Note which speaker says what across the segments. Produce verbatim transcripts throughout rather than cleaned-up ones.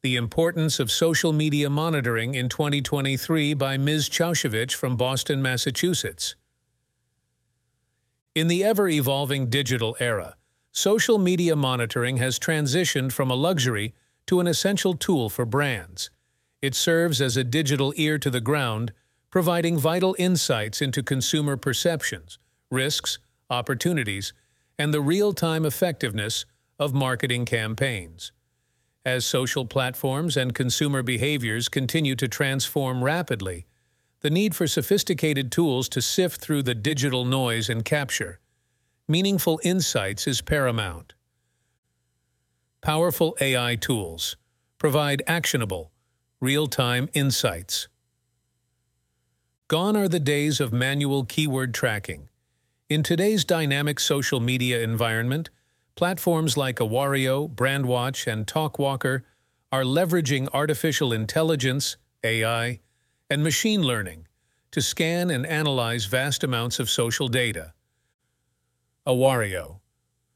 Speaker 1: The Importance of Social Media Monitoring in twenty twenty-three by Miz Chaushevich from Boston, Massachusetts. In the ever-evolving digital era, social media monitoring has transitioned from a luxury to an essential tool for brands. It serves as a digital ear to the ground, providing vital insights into consumer perceptions, risks, opportunities, and the real-time effectiveness of marketing campaigns. As social platforms and consumer behaviors continue to transform rapidly, the need for sophisticated tools to sift through the digital noise and capture meaningful insights is paramount. Powerful A I tools provide actionable, real-time insights. Gone are the days of manual keyword tracking. In today's dynamic social media environment, platforms like Awario, Brandwatch, and Talkwalker are leveraging artificial intelligence, A I, and machine learning to scan and analyze vast amounts of social data. Awario.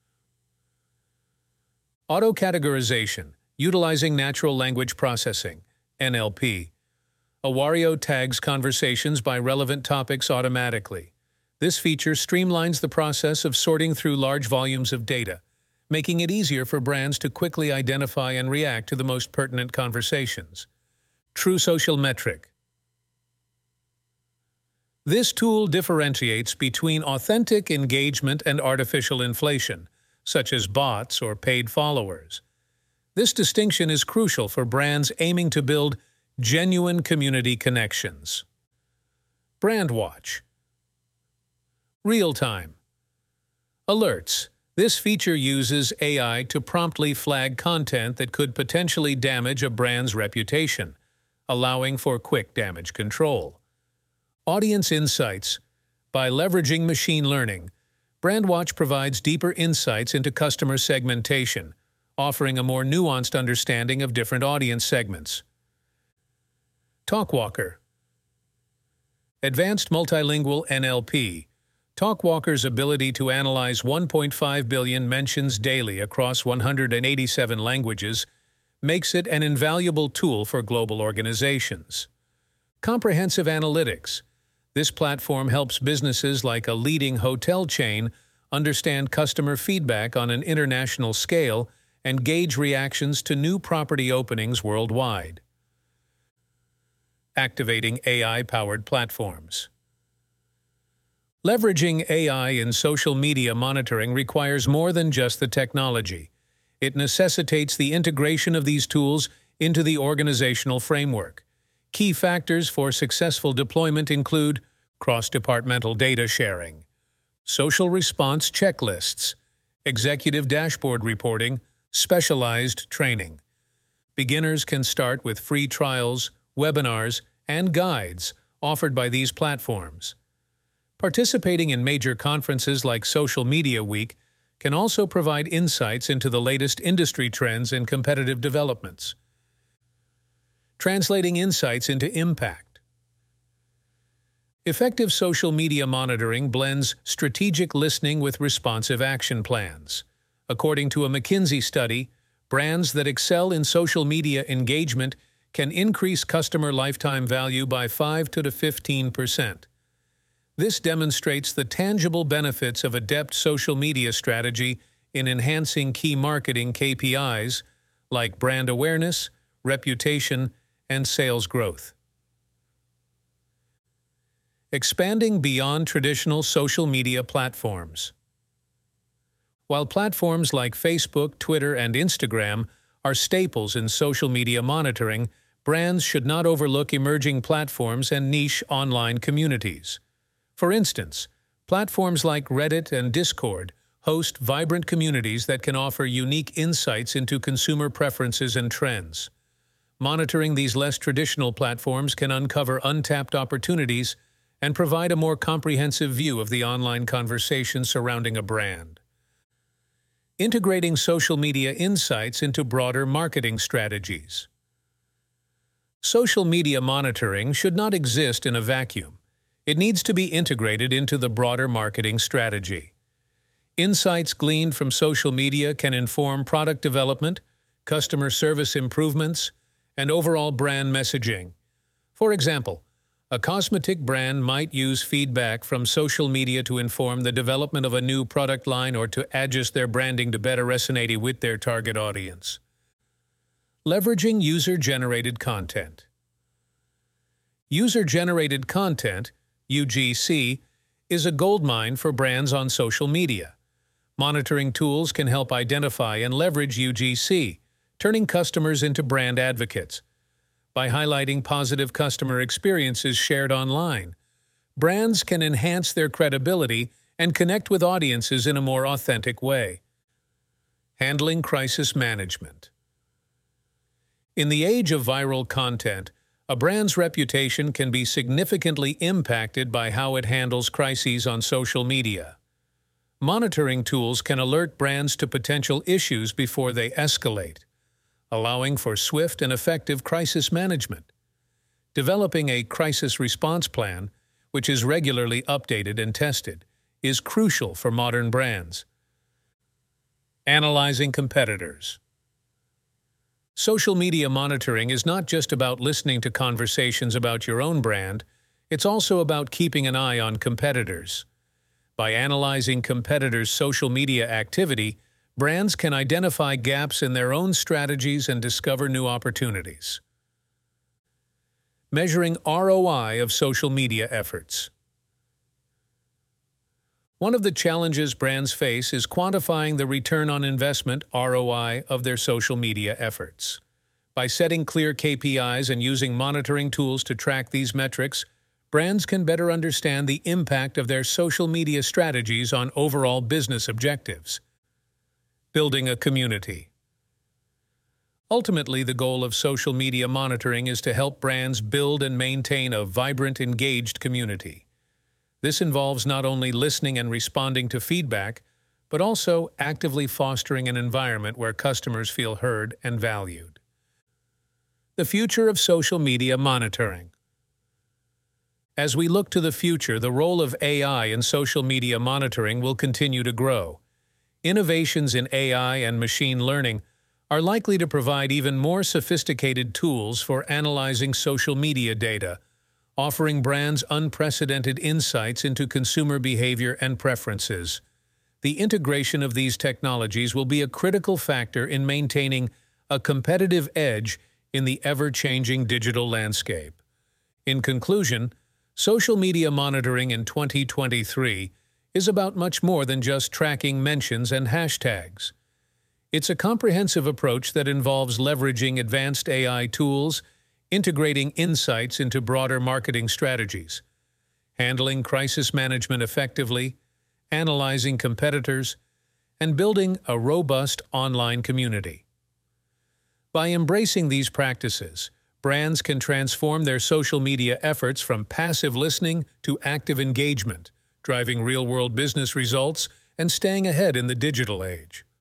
Speaker 1: Auto-categorization, utilizing natural language processing, N L P. Awario tags conversations by relevant topics automatically. This feature streamlines the process of sorting through large volumes of data, making it easier for brands to quickly identify and react to the most pertinent conversations. True Social Metric. This tool differentiates between authentic engagement and artificial inflation, such as bots or paid followers. This distinction is crucial for brands aiming to build genuine community connections. Brandwatch. Real-time. Alerts. This feature uses A I to promptly flag content that could potentially damage a brand's reputation, allowing for quick damage control. Audience insights. By leveraging machine learning, Brandwatch provides deeper insights into customer segmentation, offering a more nuanced understanding of different audience segments. Talkwalker. Advanced Multilingual N L P. Talkwalker's ability to analyze one point five billion mentions daily across one hundred eighty-seven languages makes it an invaluable tool for global organizations. Comprehensive Analytics. This platform helps businesses like a leading hotel chain understand customer feedback on an international scale and gauge reactions to new property openings worldwide. Activating A I-powered platforms. Leveraging A I in social media monitoring requires more than just the technology. It necessitates the integration of these tools into the organizational framework. Key factors for successful deployment include cross-departmental data sharing, social response checklists, executive dashboard reporting, specialized training. Beginners can start with free trials, webinars, and guides offered by these platforms. Participating in major conferences like Social Media Week can also provide insights into the latest industry trends and competitive developments. Translating insights into impact. Effective social media monitoring blends strategic listening with responsive action plans. According to a McKinsey study, brands that excel in social media engagement can increase customer lifetime value by five to fifteen percent. This demonstrates the tangible benefits of adept social media strategy in enhancing key marketing K P Is like brand awareness, reputation, and sales growth. Expanding beyond traditional social media platforms. While platforms like Facebook, Twitter, and Instagram are staples in social media monitoring, brands should not overlook emerging platforms and niche online communities. For instance, platforms like Reddit and Discord host vibrant communities that can offer unique insights into consumer preferences and trends. Monitoring these less traditional platforms can uncover untapped opportunities and provide a more comprehensive view of the online conversation surrounding a brand. Integrating social media insights into broader marketing strategies. Social media monitoring should not exist in a vacuum. It needs to be integrated into the broader marketing strategy. Insights gleaned from social media can inform product development, customer service improvements, and overall brand messaging. For example, a cosmetic brand might use feedback from social media to inform the development of a new product line or to adjust their branding to better resonate with their target audience. Leveraging user-generated content. User-generated content, U G C, is a goldmine for brands on social media. Monitoring tools can help identify and leverage U G C, turning customers into brand advocates. By highlighting positive customer experiences shared online, brands can enhance their credibility and connect with audiences in a more authentic way. Handling crisis management. In the age of viral content, a brand's reputation can be significantly impacted by how it handles crises on social media. Monitoring tools can alert brands to potential issues before they escalate, allowing for swift and effective crisis management. Developing a crisis response plan, which is regularly updated and tested, is crucial for modern brands. Analyzing competitors. Social media monitoring is not just about listening to conversations about your own brand, it's also about keeping an eye on competitors. By analyzing competitors' social media activity, brands can identify gaps in their own strategies and discover new opportunities. Measuring R O I of social media efforts. One of the challenges brands face is quantifying the return on investment R O I of their social media efforts. By setting clear K P Is and using monitoring tools to track these metrics, brands can better understand the impact of their social media strategies on overall business objectives. Building a community. Ultimately, the goal of social media monitoring is to help brands build and maintain a vibrant, engaged community. This involves not only listening and responding to feedback, but also actively fostering an environment where customers feel heard and valued. The future of social media monitoring. As we look to the future, the role of A I in social media monitoring will continue to grow. Innovations in A I and machine learning are likely to provide even more sophisticated tools for analyzing social media data, offering brands unprecedented insights into consumer behavior and preferences. The integration of these technologies will be a critical factor in maintaining a competitive edge in the ever-changing digital landscape. In conclusion, social media monitoring in twenty twenty-three is about much more than just tracking mentions and hashtags. It's a comprehensive approach that involves leveraging advanced A I tools, integrating insights into broader marketing strategies, handling crisis management effectively, analyzing competitors, and building a robust online community. By embracing these practices, brands can transform their social media efforts from passive listening to active engagement, driving real-world business results and staying ahead in the digital age.